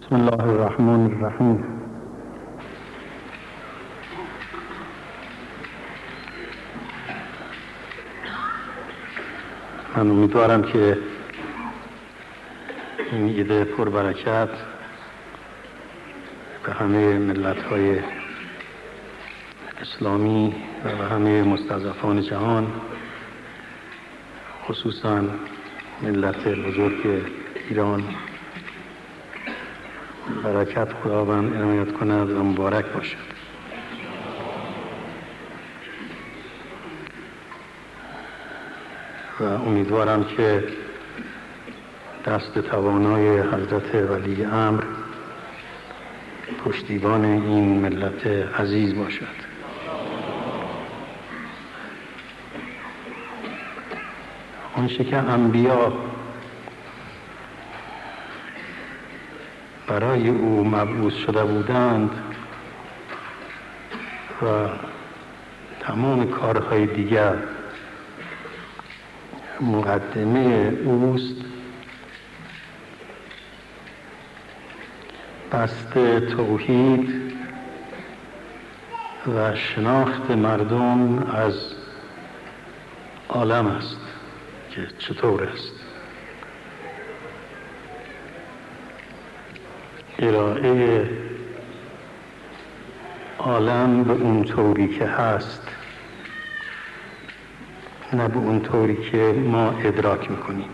بسم الله الرحمن الرحیم. من امیدوارم که این ایده پربرکت به همه ملت‌های اسلامی و به همه مستضعفان جهان، خصوصاً ملت بزرگ ایران، برکت خداوند عنایت کند و مبارک باشد. و امیدوارم که دست توانای حضرت ولی امر پشتیبان این ملت عزیز باشد. آنچه که انبیا برای او مبعوث شده بودند و تمام کارهای دیگر مقدمه اوست، بست توحید و شناخت مردم از عالم است که چطور است، ارائه عالم به اون طوری که هست، نه به اون طوری که ما ادراک میکنیم.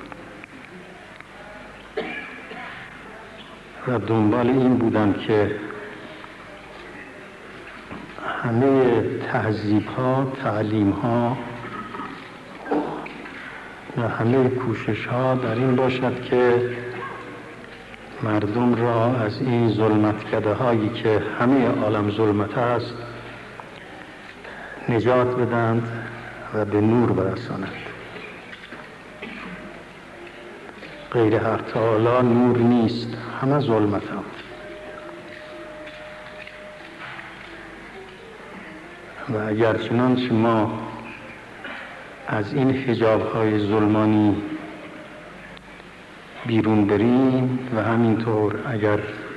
و دنبال این بودم که همه تهذیب ها، تعلیم ها و همه کوشش ها در این باشد که مردم را از این ظلمتکده هایی که همه عالم ظلمت است نجات بدند و به نور برسانند. غیر حق تعالی نور نیست، همه ظلمت هم. و اگر چنانچه ما از این حجاب های ظلمانی بیرون بریم و همینطور اگر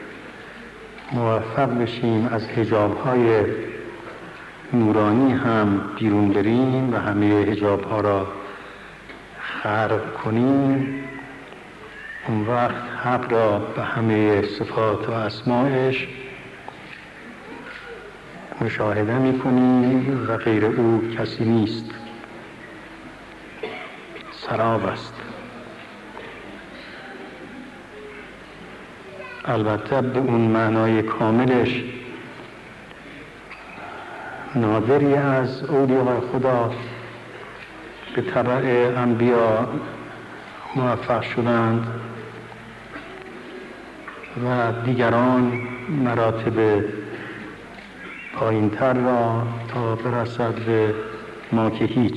موفق بشیم از حجاب‌های نورانی هم بیرون بریم و همه حجاب‌ها را خرق کنیم، اون وقت حق را به همه صفات و اسمایش مشاهده می‌کنیم و غیر او کسی نیست، سراب است. البته به اون معنای کاملش نادری از اولیاء خدا به تبع انبیا موفق شدند و دیگران مراتب پایین‌تر را تا برسد به ما که هیچ.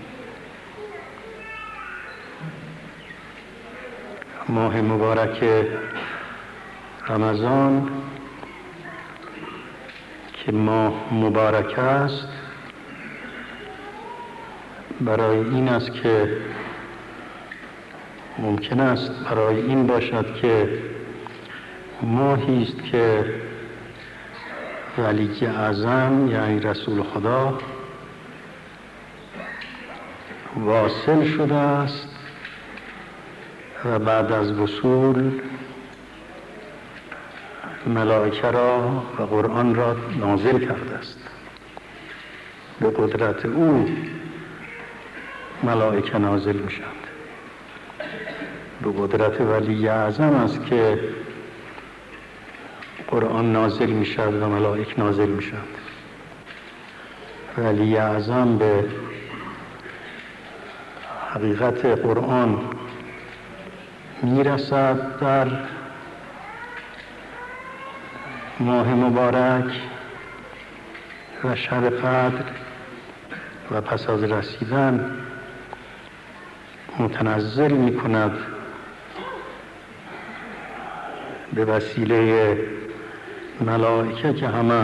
ماه مبارک رمضان که ماه مبارک است برای این است که ممکن است برای این باشد که ماهی است که ولی اعظم یعنی رسول خدا واصل شده است و بعد از وصول ملائکه را و قرآن را نازل کرده است. به قدرت او ملائکه نازل میشند. به قدرت ولی اعظم است که قرآن نازل میشد و ملائکه نازل میشند. ولی اعظم به حقیقت قرآن میرسد در ماه مبارک و شب قدر و پس از رسیدن متنزل می کند به وسیله ملائکه که همه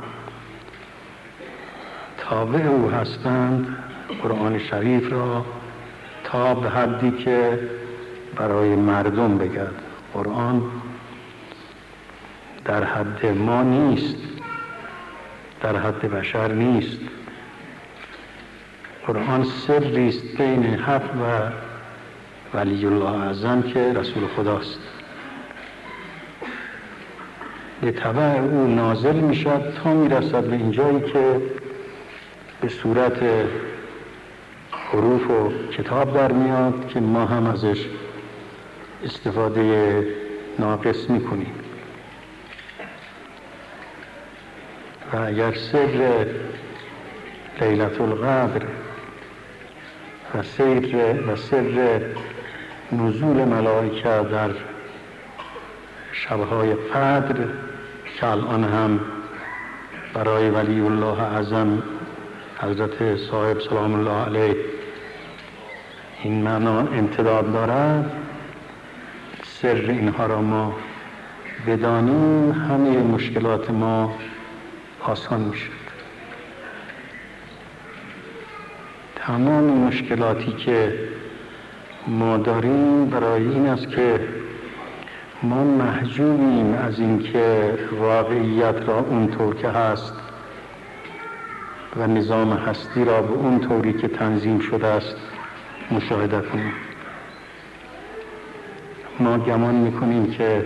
تابع او هستند قرآن شریف را تا به حدی که برای مردم بگرد. قرآن در حد ما نیست، در حد بشر نیست. قرآن سری است بین حق و ولی الله اعظم که رسول خداست. به تبع او نازل می شد تا می رسد به اینجایی که به صورت حروف و کتاب در میاد که ما هم ازش استفاده ناقص می کنیم. و اگر سر لیلة القدر و سر نزول ملائکه در شبهای قدر که الان هم برای ولی الله اعظم حضرت صاحب سلام الله علیه این معنا امتداد دارد، سر اینها را ما بدانیم همه مشکلات ما آسان میشد. تمام مشکلاتی که ما داریم برای این است که ما محجوبیم از اینکه واقعیت را اونطور که هست و نظام هستی را به اون طوری که تنظیم شده است مشاهده کنیم. ما گمان میکنیم که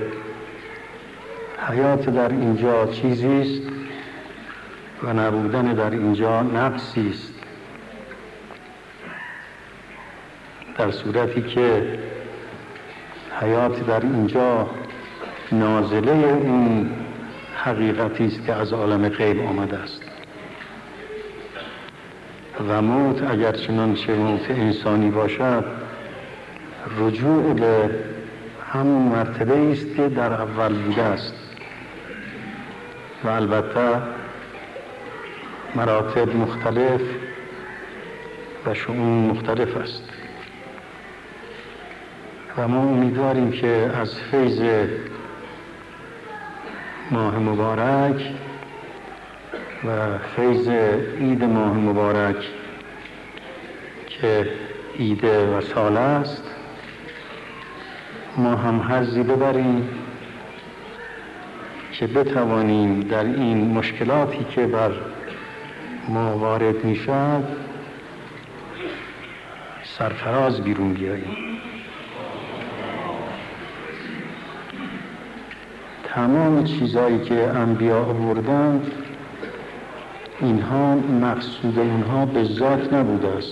حیات در اینجا چیزی است و نبودن در اینجا نقصی است، در صورتی که حیات در اینجا نازله این حقیقتی است که از عالم غیب آمده است. و موت اگر چنانچه موت انسانی باشد رجوع به همون مرتبه است که در اول بوده است و البته مراتب مختلف و شؤون مختلف است. و ما امیدواریم که از فیض ماه مبارک و فیض عید ماه مبارک که عید وصال است ما هم حظی ببریم که بتوانیم در این مشکلاتی که بر ما وارد می شود سرفراز بیرون بیاییم. تمام چیزایی که انبیا آوردند اینها مقصود اونها به ذات نبوده است.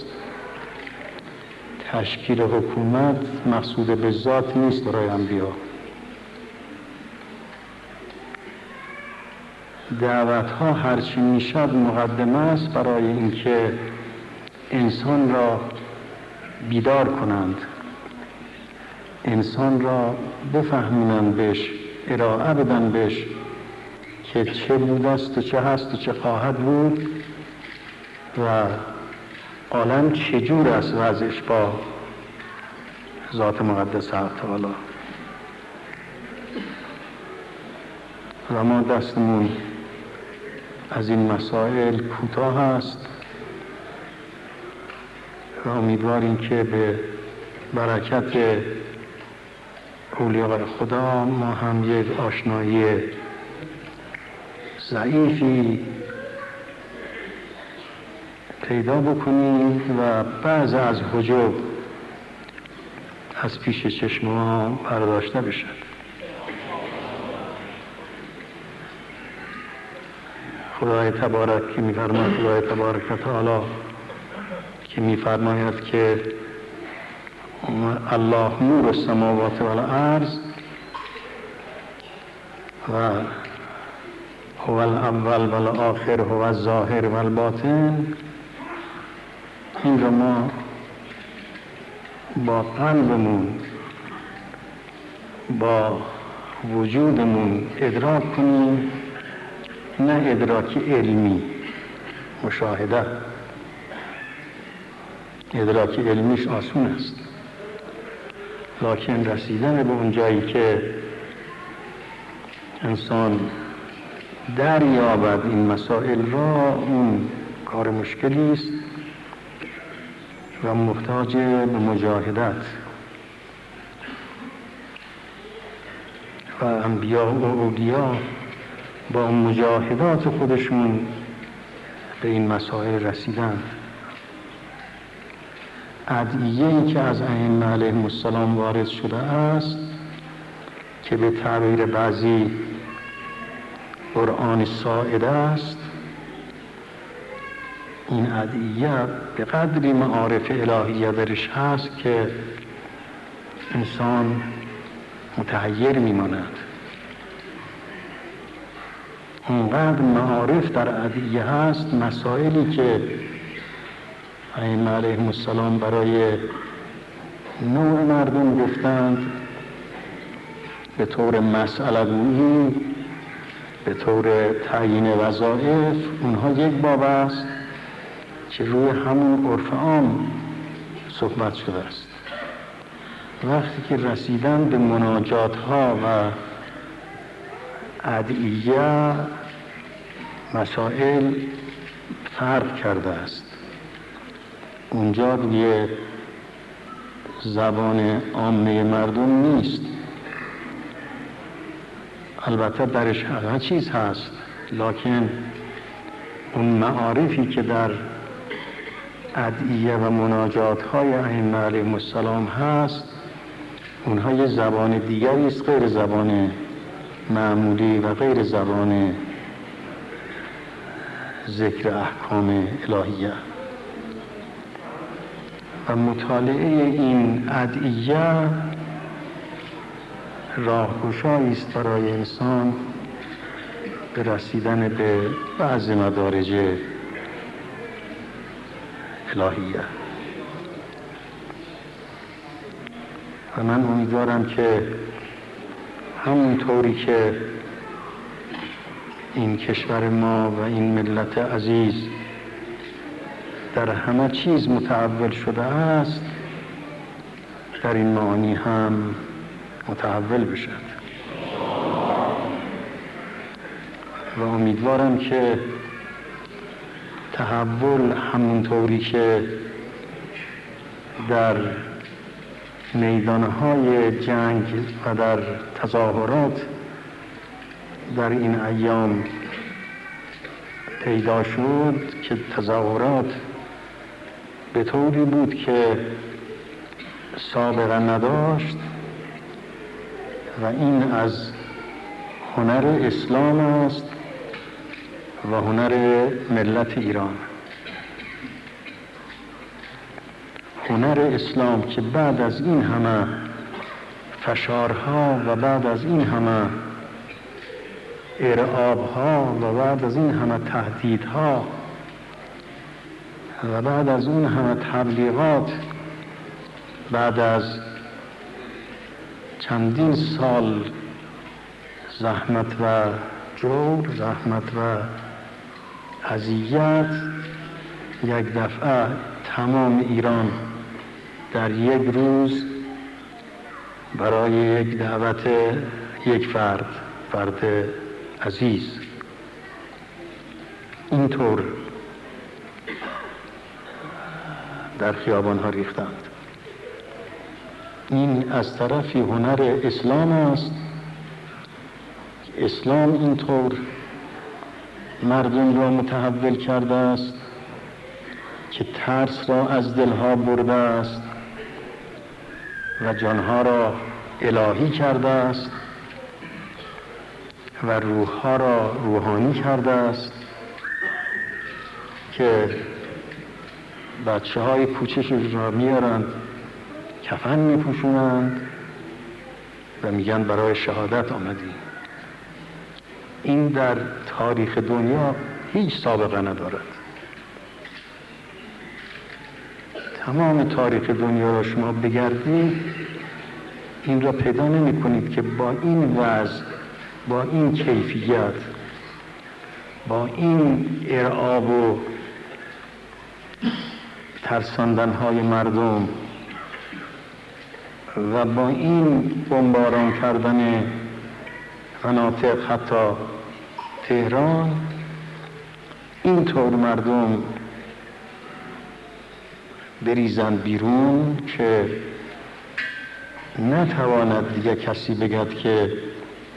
تشکیل حکومت مقصود به ذات نیست برای انبیا. دعوت ها هرچی میشد مقدمه است برای اینکه انسان را بیدار کنند، انسان را بفهمونند، بهش ارائه بدن بهش که چه بوده است و چه هست و چه خواهد بود و عالم چجور است وضعش با ذات مقدس حق تعالی. و ما دستمون از این مسائل کوتاه است و امیدواریم که به برکت اولیاء خدا ما هم یک آشنایی ضعیفی پیدا بکنیم و بعض از حجب از پیش چشم ما برداشته بشد. خدای تبارک که می‌فرماید، خدای تبارک و تعالی که می‌فرماید که الله نور السماوات والارض و هو الاول والآخر هو الظاهر والباطن، این رو ما با قلبمون با وجودمون ادراک کنیم، نه ادراک علمی مشاهده. ادراک علمیش آسون است، لکن رسیدن به اون جایی که انسان دریابد این مسائل را اون کار مشکلی است و محتاج به مجاهدت. و انبیا و اولیا با مجاهدات خودشون به این مسائل رسیدند. ادعیه‌ای که از ائمه علیهم السلام وارد شده است که به تعبیر بعضی قرآن ساعده است، این ادعیه به قدری معارف الهیه درش هست که انسان متحیر میماند. اونقدر معارف در ادعیه هست، مسائلی که ائمه علیهم السلام برای نوع مردم گفتند به طور مسئله گویی، به طور تعیین وظایف، اونها یک باب است که روی همون عرف عام صحبت شده است. وقتی که رسیدن به مناجات ها و ادعیه، مسائل فرق کرده است. اونجا روی زبان عامه مردم نیست. البته درش همه چیز هست، لکن اون معارفی که در ادعیه و مناجات های ائمه علیهم السلام هست، اونها یه زبان دیگری است، غیر زبان معمولی و غیر زبان ذکر احکام الهیه. و مطالعه این ادعیه راهگشایی است برای انسان به رسیدن به بعض مدارج الهیه. و من امیدوارم که همونطوری که این کشور ما و این ملت عزیز در همه چیز متحول شده است، در این معانی هم متحول بشد. و امیدوارم که تحول همونطوری که در میدانهای جنگ و در تظاهرات در این ایام پیدا شد، که تظاهرات به طوری بود که سابقه نداشت و این از هنر اسلام است و هنر ملت ایران. هنر اسلام که بعد از این همه فشارها و بعد از این همه ارعابها و بعد از این همه تهدیدها و بعد از اون همه تبلیغات، بعد از چندین سال زحمت و جور، زحمت و اذیت، یک دفعه تمام ایران در یک روز برای یک دعوت یک فرد عزیز اینطور در خیابان ها ریختند. این از طرفی هنر اسلام است. اسلام اینطور مردم را متحول کرده است که ترس را از دلها برده است و جانها را الهی کرده است و روحها را روحانی کرده است، که بچه های کوچک را میارند کفن میپوشونند و میگن برای شهادت آمدیم. این در تاریخ دنیا هیچ سابقه ندارد. تمام تاریخ دنیا را شما بگردید، این را پیدا نمی کنید که با این وضع، با این کیفیت، با این ارعاب و ترساندن‌های مردم و با این بمباران کردن مناطق حتی تهران، اینطور مردم بریزند بیرون که نتواند دیگه کسی بگد که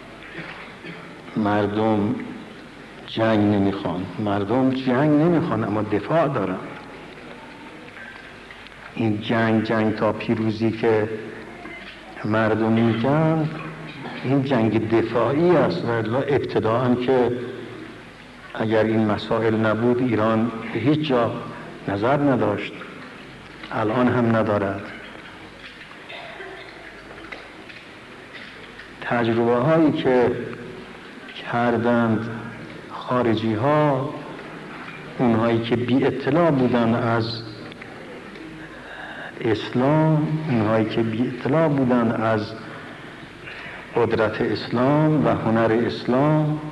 مردم جنگ نمیخوان. مردم جنگ نمیخوان اما دفاع دارن. این جنگ تا پیروزی که مردم میگن، این جنگ دفاعی است. و ابتداءً که اگر این مسائل نبود ایران به هیچ جا نظر نداشت، الان هم ندارد. تجربه هایی که کردند خارجی ها، اونهایی که بی اطلاع بودن از اسلام، اونهایی که بی اطلاع بودن از قدرت اسلام و هنر اسلام،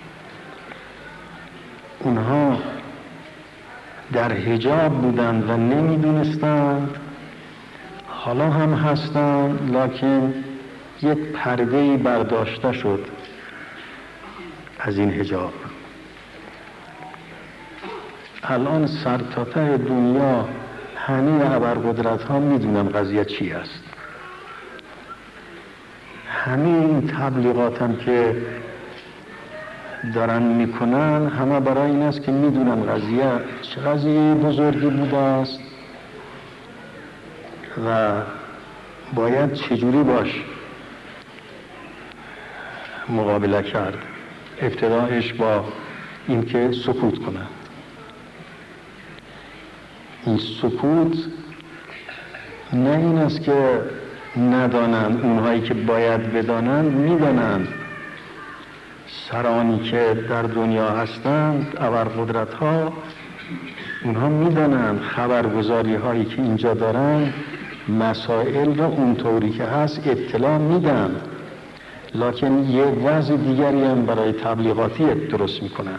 اونها در حجاب بودند و نمیدونستند. حالا هم هستند، لکن یک پرده‌ای برداشته شد از این حجاب. الان سرتاسر دنیا همه ابرقدرت ها میدونن قضیه چی است. همه این تبلیغات هم که دارن میکنن همه برای این است که میدونن قضیه چه قضیه بزرگی بوده است و باید چجوری باش مقابله کرد. ابتدایش با این که سکوت کنن. این سکوت نه این است که ندانند، اونهایی که باید بدانند میدانند. سرانی که در دنیا هستند، ابرقدرت ها، اونها میدانند خبرگزاری هایی که اینجا دارند مسائل را اونطوری که هست اطلاع میدن، لکن یه وضع دیگری هم برای تبلیغاتی درست میکنند.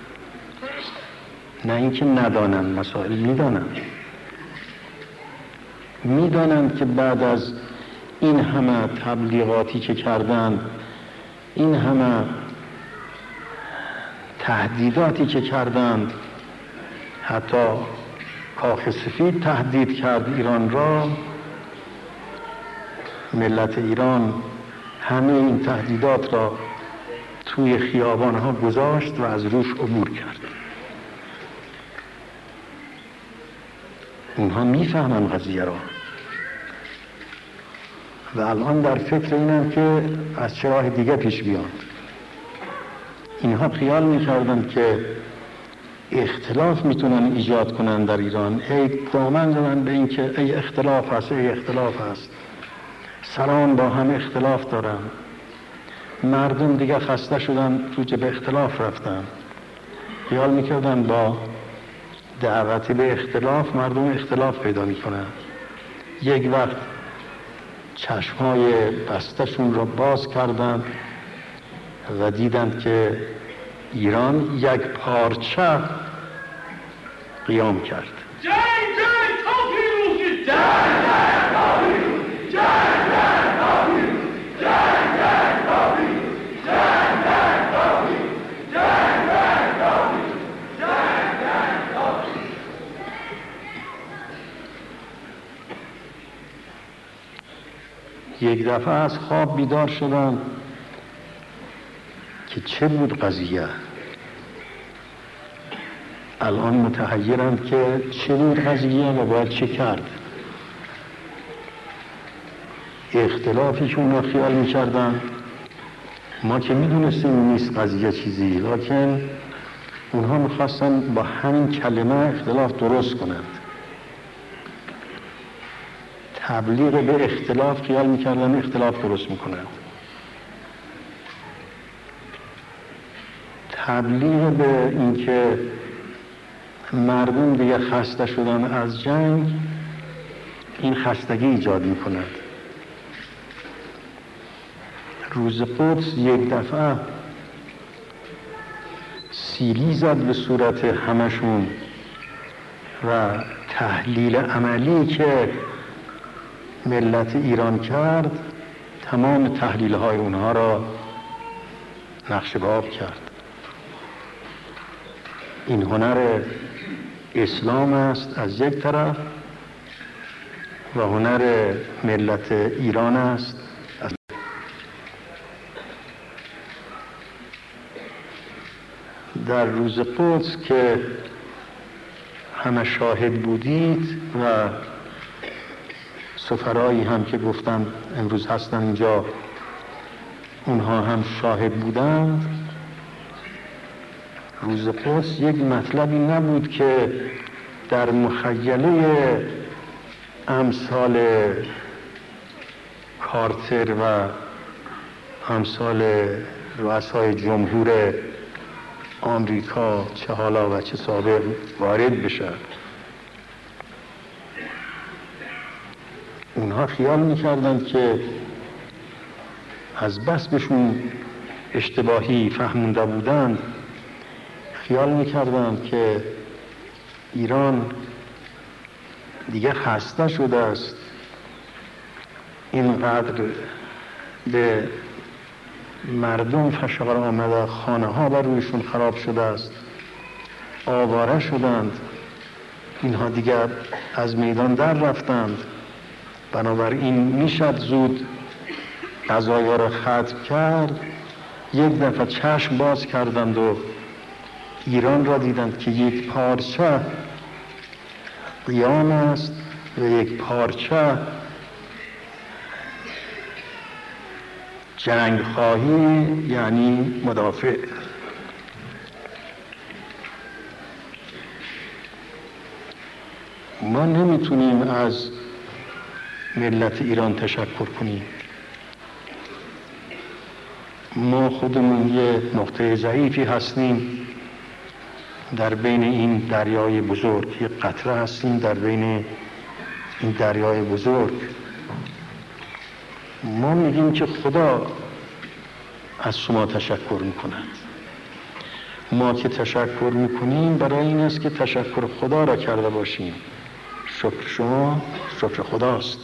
نه اینکه ندانند، مسائل میدانند که بعد از این همه تبلیغاتی که کردند، این همه تهدیداتی که کردند، حتی کاخ سفید تهدید کرد ایران را، ملت ایران همه این تهدیدات را توی خیابانها گذاشت و از روش عبور کرد. اونها میفهمن قضیه را و الان در فکر اینن که از چه راه دیگه پیش بیان. اینها خیال میکردن که اختلاف میتونن ایجاد کنن در ایران. دامن زدن به این که ای اختلاف هست، ای اختلاف هست. سران با هم اختلاف دارن. مردم دیگه خسته شدن، تو به اختلاف رفتن. خیال میکردن با دعوت به اختلاف مردم اختلاف پیدا میکنن. یک وقت چشمای بستشون را باز کردن و دیدند که ایران یک پارچه قیام کرد. یک دفعه از خواب بیدار شدن که چه بود قضیه. الان متحیرند که چه بود قضیه و باید چه کرد. اختلافی که اونا خیال میکردن، ما که میدونستیم نیست قضیه چیزی، لکن اونها میخواستن با همین کلمه اختلاف درست کنند. تبلیغ به اختلاف خیال میکردن اختلاف درست میکنند. تبلیغ به اینکه مردم دیگه خسته شدن از جنگ، این خستگی ایجاد میکند. روز قدس یک دفعه سیلی زد به صورت همشون و تحلیل عملی که ملت ایران کرد تمام تحلیل های اونها را نقش به آب کرد. این هنر اسلام است از یک طرف و هنر ملت ایران است. در روز قدس که همه شاهد بودید و سفرایی هم که گفتم امروز هستن اینجا اونها هم شاهد بودند، روز قدس یک مطلبی نبود که در مخیله امثال کارتر و امثال رؤسای جمهور آمریکا چه حالا و چه سابق وارد بشه. اونها خیال میکردند که از بس بهشون اشتباهی فهمونده بودند، خیال میکردند که ایران دیگه خسته شده است، اینقدر به مردم فشار آمده، خانه ها بر رویشون خراب شده است، آواره شدند، اینها دیگه از میدان در رفتند، بنابراین میشد زود قضایا را ختم کرد. یک دفعه چشم باز کردند و ایران را دیدند که یک پارچه قیام است و یک پارچه جنگ خواهی، یعنی مدافع. ما نمیتونیم از ملت ایران تشکر کنیم. ما خودمون یه نقطه ضعیفی هستیم در بین این دریای بزرگ، یک قطره هستیم در بین این دریای بزرگ. ما میگیم که خدا از شما تشکر میکند. ما که تشکر میکنیم برای این است که تشکر خدا را کرده باشیم. شکر شما شکر خداست.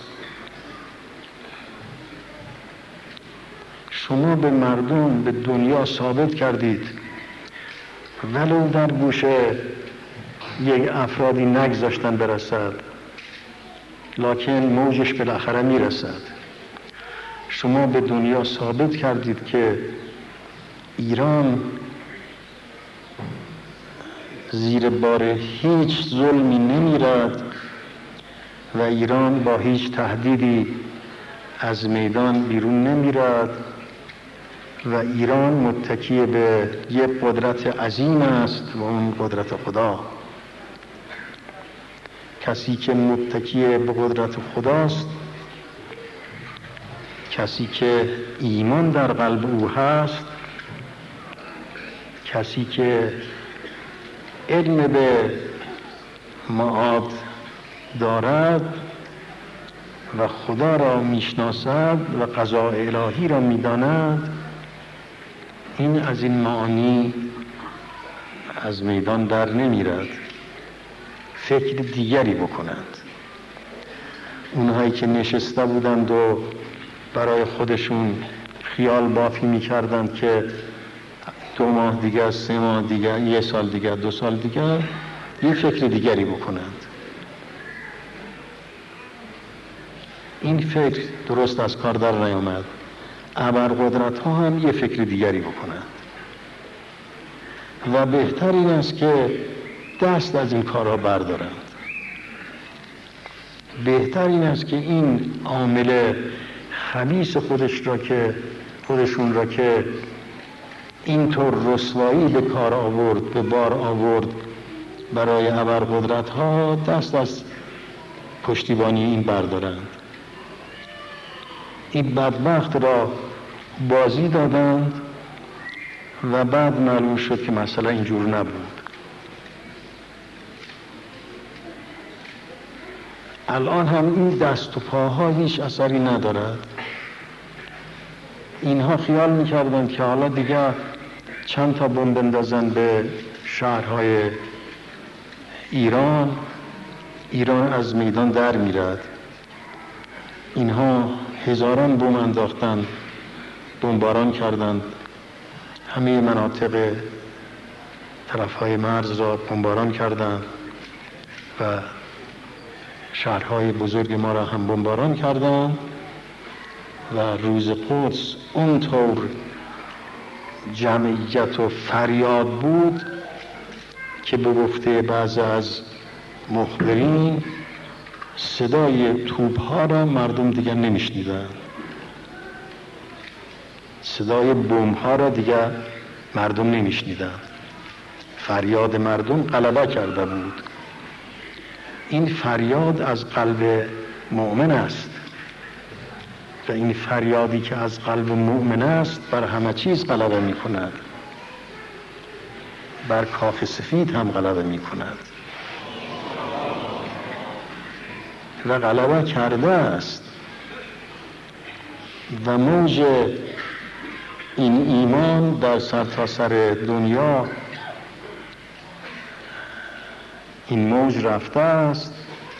شما به مردم، به دنیا ثابت کردید ولو در گوشه یک افرادی نگذاشتن برسد، لکن موجش بالاخره میرسد. شما به دنیا ثابت کردید که ایران زیر بار هیچ ظلمی نمیرد و ایران با هیچ تهدیدی از میدان بیرون نمیرد و ایران متکی به یک قدرت عظیم است و اون قدرت خدا. کسی که متکی به قدرت خداست، کسی که ایمان در قلب او هست، کسی که علم به معاد دارد و خدا را میشناسد و قضاء الهی را میداند، این از این معانی از میدان در نمیرد، فکر دیگری بکنند. اونهایی که نشسته بودند و برای خودشون خیال بافی میکردند که 2 ماه دیگر، 3 ماه دیگر، 1 سال دیگر، 2 سال دیگر یه فکر دیگری بکنند. این فکر درست از کار در نیامد. ابرقدرت ها هم یه فکر دیگری بکنند و بهتر این است که دست از این کارها بردارند. بهتر این است که این عامل خبیث خودشون را که اینطور رسوایی به کار آورد، به بار آورد برای ابرقدرت ها، دست از پشتیبانی این بردارند. این بدبخت را بازی دادند و بعد معلوم شد که مسئله اینجور نبود. الان هم این دست و پاها هیچ اثری ندارد. اینها خیال میکردند که حالا دیگه چند تا بمب بندازن به شهرهای ایران از میدان در میرد. اینها هزاران بمب انداختند، بمباران کردند، همه مناطق طرفهای مرز را بمباران کردند و شهرهای بزرگ ما را هم بمباران کردند و روز قدس اونطور جمعیت و فریاد بود که به گفته بعضی از مخبرین صدای توپ‌ها را مردم دیگر نمیشنیدند، صدای بمب‌ها را دیگر مردم نمیشنیدند. فریاد مردم غلبه کرده بود. این فریاد از قلب مؤمن است و این فریادی که از قلب مؤمن است بر همه چیز غلبه می کند، بر کاخ سفید هم غلبه می کند و غلبه کرده است. و موج این ایمان در سرتاسر دنیا این موج رفته است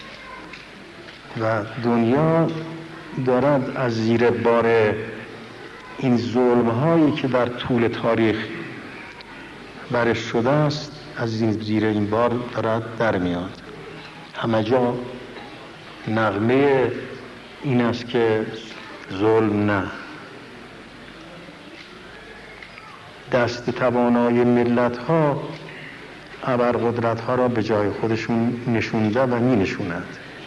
و دنیا دارد از زیر بار این ظلم‌هایی که در طول تاریخ برش شده است، از زیر این بار دارد در میاد. همه جا نغمه این است که ظلم نه. دست توانای ملت‌ها ابرقدرت‌ها را به جای خودشون نشونده و می نشوند.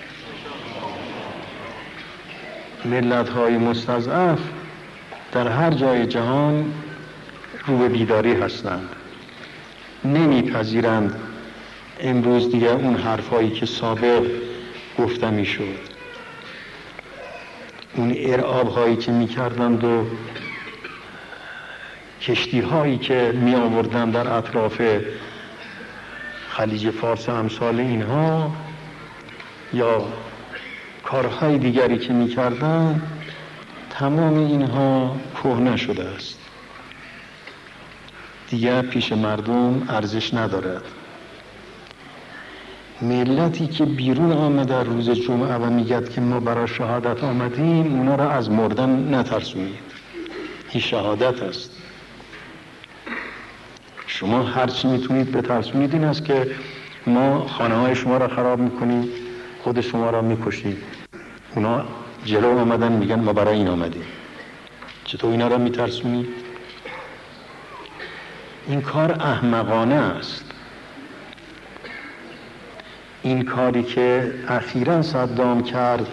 ملت‌های مستضعف در هر جای جهان رو به بیداری هستند، نمیپذیرند امروز دیگه اون حرفایی که سابق گفته میشد، اون ارعاب‌هایی که میکردند و کشتی‌هایی که می آوردن در اطراف خلیج فارس امثال اینها یا کارهای دیگری که می کردن، تمام اینها کهنه شده است، دیگر پیش مردم ارزش ندارد. ملتی که بیرون آمده روز جمعه و میگد که ما برای شهادت آمدیم، اونا را از مردن نترسونید. این شهادت است. شما هرچی میتونید بترسونید این است که ما خانه های شما را خراب میکنیم، خود شما را میکشید. اونا جلو آمدن میگن ما برای این آمدیم. چطور اینا را میترسونید؟ این کار احمقانه است. این کاری که اخیراً صدام کرد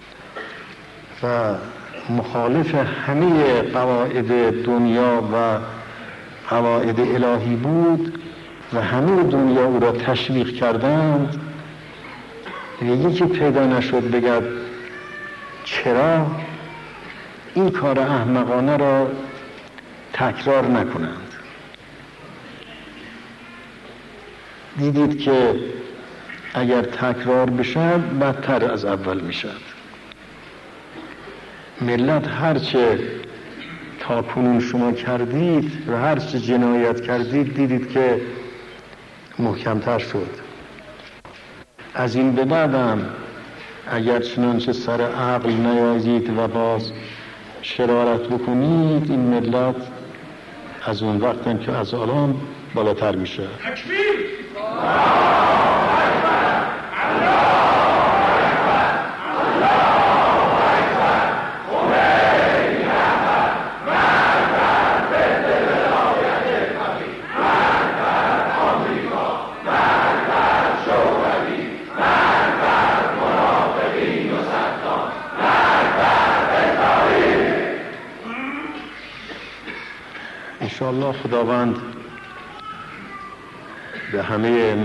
و مخالف همه قواعد دنیا و قواعد الهی بود و همه دنیا او را تشویق کردند، یکی پیدا نشد بگد چرا این کار احمقانه را تکرار نکنند. دیدید که اگر تکرار بشد بدتر از اول میشد. ملت هرچه تا کنون شما کردید و هرچه جنایت کردید دیدید که محکمتر شد. از این به بعدم اگر چنانچه سر عقل نیازید و باز شرارت بکنید، این ملت از اون وقت که از الان بالاتر میشه. انشاءالله خداوند به همه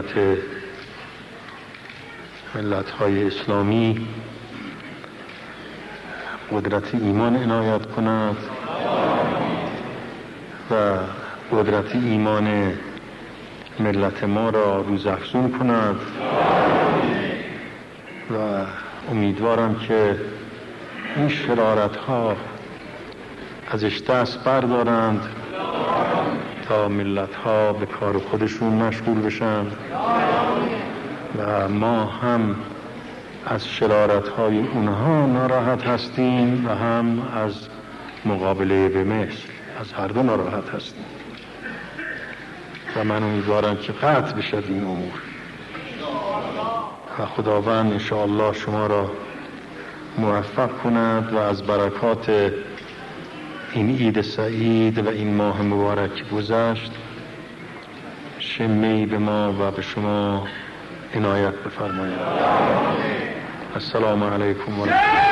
ملت‌های اسلامی قدرت ایمان عنایت کند و قدرت ایمان ملت ما را روزافزون کند و امیدوارم که این شرارت‌ها ازش دست بردارند تا ملت‌ها به کار خودشون مشغول بشن و ما هم از شرارت‌های اونها ناراحت هستیم و هم از مقابله به مثل، از هر دو ناراحت هستیم و من امیدوارم که قطع بشد این امور و خداوند انشاءالله شما را موفق کند و از برکات این عید سعید و این ماه مبارک گذشت شمه‌ای به ما و به شما عنایت بفرمایید. السلام علیکم و رحمت الله.